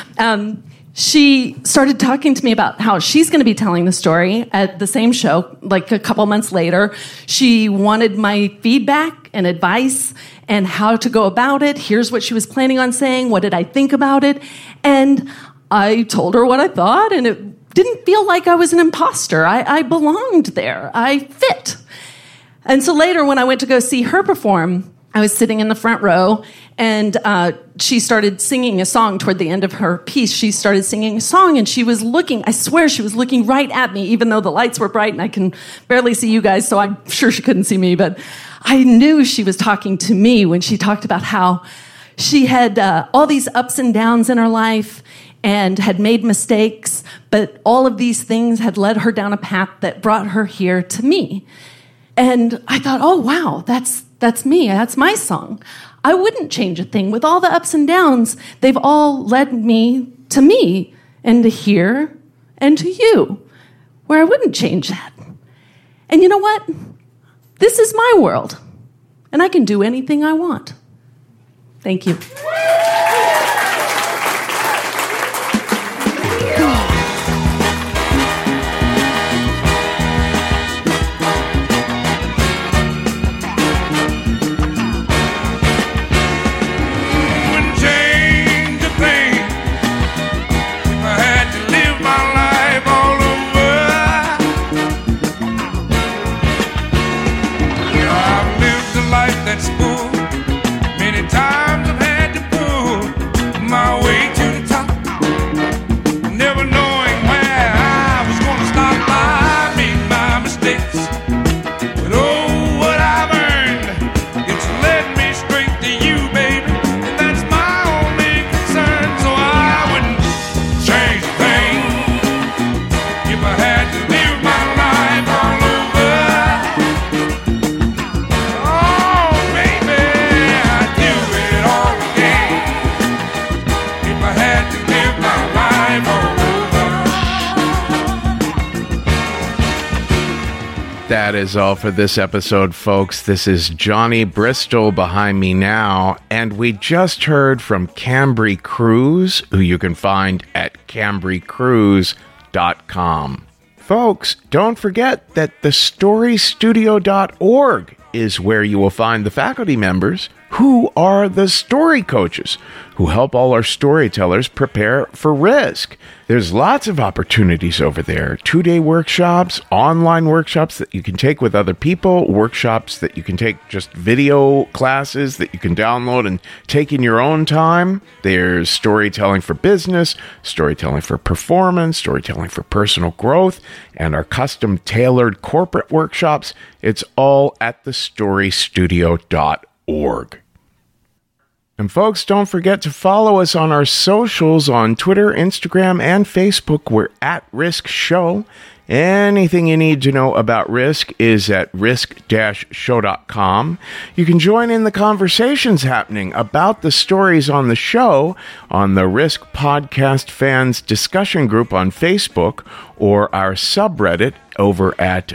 She started talking to me about how she's going to be telling the story at the same show, like a couple months later. She wanted my feedback and advice and how to go about it. Here's what she was planning on saying. What did I think about it? And I told her what I thought, and it didn't feel like I was an imposter. I belonged there. I fit. And so later, when I went to go see her perform, I was sitting in the front row, and she started singing a song toward the end of her piece. She started singing a song, and she was looking, I swear she was looking right at me, even though the lights were bright and I can barely see you guys, so I'm sure she couldn't see me, but I knew she was talking to me when she talked about how she had all these ups and downs in her life and had made mistakes, but all of these things had led her down a path that brought her here to me. And I thought, oh, wow, that's me. That's my song. I wouldn't change a thing. With all the ups and downs, they've all led me and to here and to you, where I wouldn't change that. And you know what? This is my world, and I can do anything I want. Thank you. That is all for this episode, folks. This is Johnny Bristol behind me now, and we just heard from Cambry Cruz, who you can find at cambrycruz.com. Folks, don't forget that thestorystudio.org is where you will find the faculty members who are the story coaches who help all our storytellers prepare for risk. There's lots of opportunities over there. 2-day workshops, online workshops that you can take with other people, workshops that you can take, just video classes that you can download and take in your own time. There's storytelling for business, storytelling for performance, storytelling for personal growth, and our custom tailored corporate workshops. It's all at thestorystudio.org. And folks, don't forget to follow us on our socials on Twitter, Instagram, and Facebook. We're at Risk Show. Anything you need to know about Risk is at risk-show.com. You can join in the conversations happening about the stories on the show on the Risk Podcast Fans discussion group on Facebook or our subreddit over at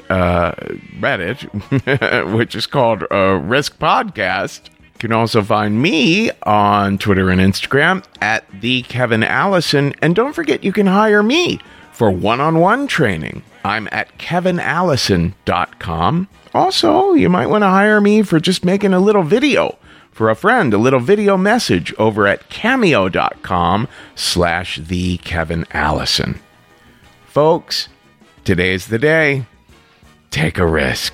Reddit, which is called Risk Podcast. You can also find me on Twitter and Instagram at the Kevin Allison. And don't forget, you can hire me for one-on-one training. I'm at kevinallison.com. Also, you might want to hire me for just making a little video for a friend, a little video message over at cameo.com/thekevinallison. Folks, today's the day. Take a risk.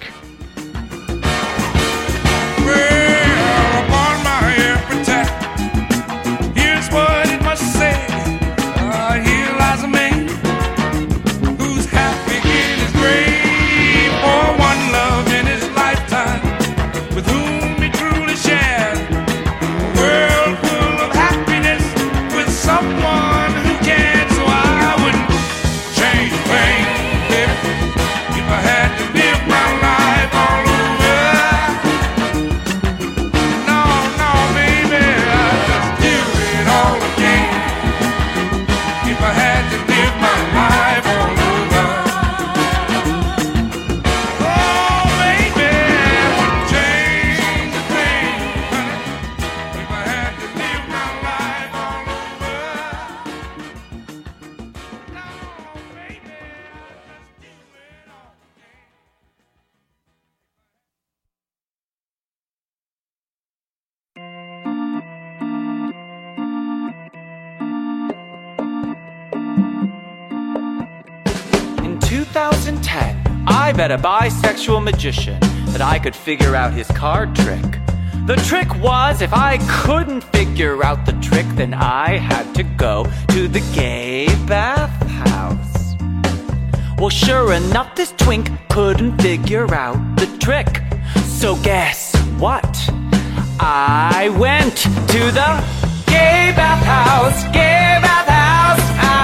In 2010, I met a bisexual magician that I could figure out his card trick. The trick was, if I couldn't figure out the trick, then I had to go to the gay bathhouse. Well, sure enough, this twink couldn't figure out the trick. So guess what? I went to the gay bathhouse, gay bathhouse,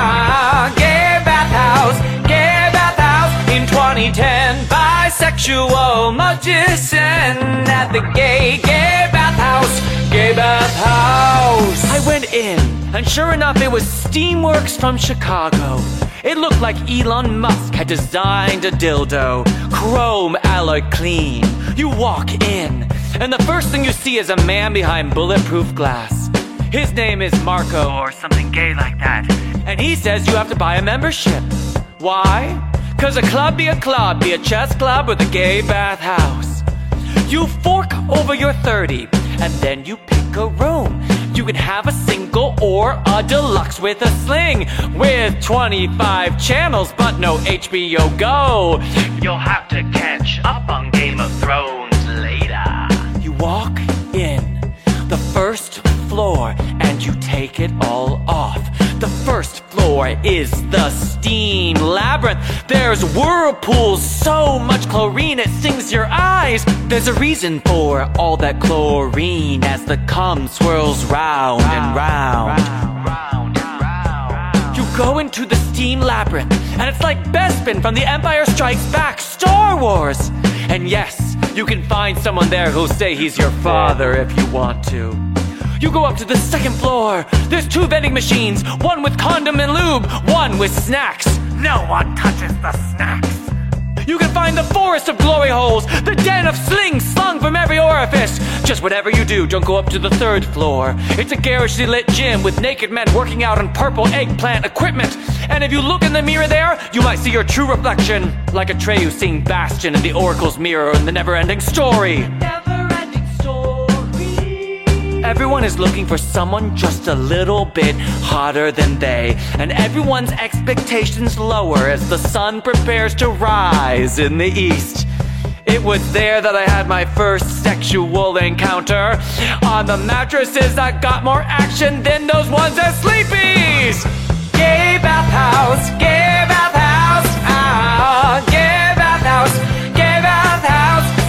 gay bathhouse, gay bathhouse. In 2010, bisexual magician at the gay bathhouse, gay bathhouse. I went in, and sure enough, it was Steamworks from Chicago. It looked like Elon Musk had designed a dildo, chrome alloy clean. You walk in, and the first thing you see is a man behind bulletproof glass. His name is Marco or something gay like that, and he says you have to buy a membership. Why? 'Cause a club, be a chess club with a gay bathhouse. You fork over your 30, and then you pick a room. You can have a single or a deluxe with a sling, with 25 channels but no HBO Go. You'll have to catch up on Game of Thrones later. You walk in the first floor and you take it all off. The first floor is the steam labyrinth. There's whirlpools, so much chlorine it stings your eyes. There's a reason for all that chlorine as the cum swirls round and round. You go into the steam labyrinth and it's like Bespin from The Empire Strikes Back, Star Wars. And yes, you can find someone there who'll say he's your father if you want to. You go up to the second floor. There's 2 vending machines, one with condom and lube, one with snacks. No one touches the snacks. You can find the forest of glory holes, the den of slings slung from every orifice. Just whatever you do, don't go up to the 3rd floor. It's a garishly lit gym with naked men working out on purple eggplant equipment. And if you look in the mirror there, you might see your true reflection, like Atreyu seeing Bastion in the Oracle's mirror in the never-ending story. Everyone is looking for someone just a little bit hotter than they, and everyone's expectations lower as the sun prepares to rise in the east. It was there that I had my first sexual encounter, on the mattresses that got more action than those ones at Sleepy's. Gay bathhouse, gay bathhouse, gay bathhouse, gay bathhouse. On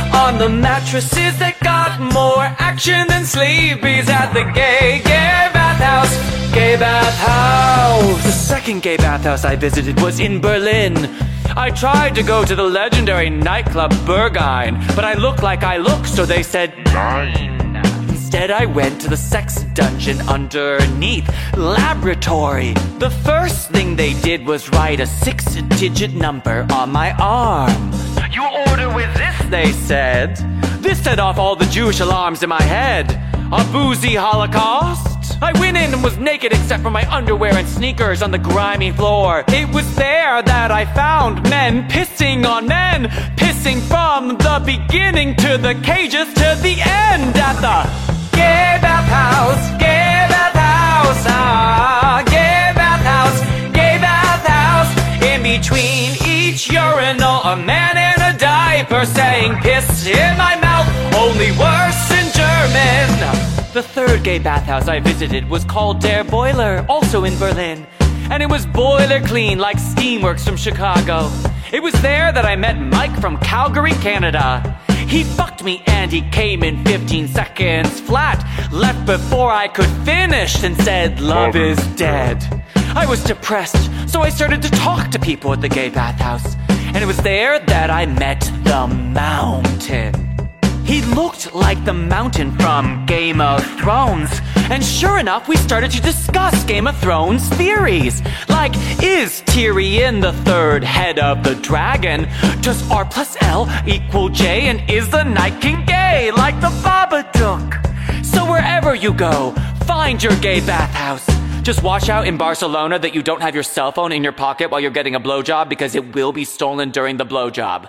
the mattresses that got more action than sleepies at the gay bathhouse. Gay bathhouse. The second gay bathhouse I visited was in Berlin. I tried to go to the legendary nightclub Berghain, but I look like I look, so they said nine. Instead, I went to the sex dungeon underneath laboratory. The first thing they did was write a 6-digit number on my arm. You order with this, they said. This set off all the Jewish alarms in my head. A boozy holocaust? I went in and was naked except for my underwear and sneakers on the grimy floor. It was there that I found men pissing on men, pissing from the beginning to the cages to the end at the gay bathhouse, gay bathhouse, ah, gay bathhouse, gay bathhouse. In between each urinal, a man in a diaper saying piss in my mouth, only worse in German. The third gay bathhouse I visited was called Der Boiler, also in Berlin. And it was boiler clean like Steamworks from Chicago. It was there that I met Mike from Calgary, Canada. He fucked me and he came in 15 seconds flat. Left before I could finish and said, love is dead. I was depressed, so I started to talk to people at the gay bathhouse. And it was there that I met the Mountain. He looked like the Mountain from Game of Thrones. And sure enough, we started to discuss Game of Thrones theories. Like, is Tyrion the third head of the dragon? Does R plus L equal J? And is the Night King gay, like the Babadook? So wherever you go, find your gay bathhouse. Just watch out in Barcelona that you don't have your cell phone in your pocket while you're getting a blowjob, because it will be stolen during the blowjob.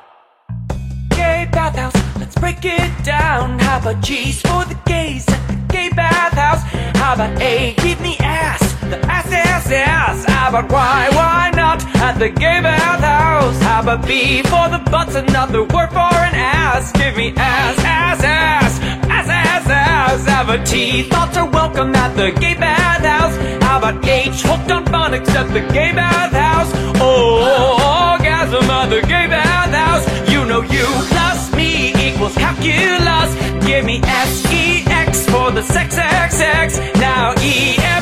Gay bathhouse, let's break it down. How about G's for the gays at the gay bathhouse? How about A, give me ass, the ass. How about why not at the gay bathhouse? How about B for the butts, another word for an ass? Give me ass. How about T, thoughts are welcome at the gay bathhouse? How about H, hooked on phonics at the gay bathhouse? Oh, orgasm at the gay bathhouse. You know U plus me equals calculus. Give me SEX for the sex. Now EX